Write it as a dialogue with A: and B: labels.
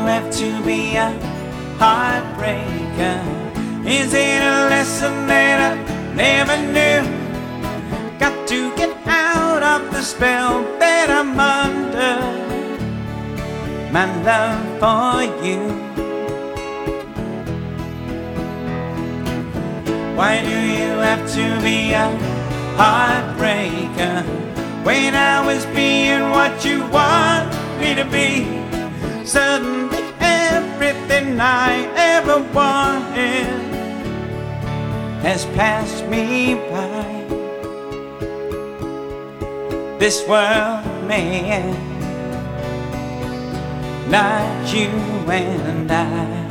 A: have to be a heartbreaker? Is it a lesson that I never knew? Got to get out of the spell that I'm under, my love for you. Why do you have to be a heartbreaker when I was being what you want me to be? Suddenly everything I ever wanted has passed me by. This world may end, not you and I.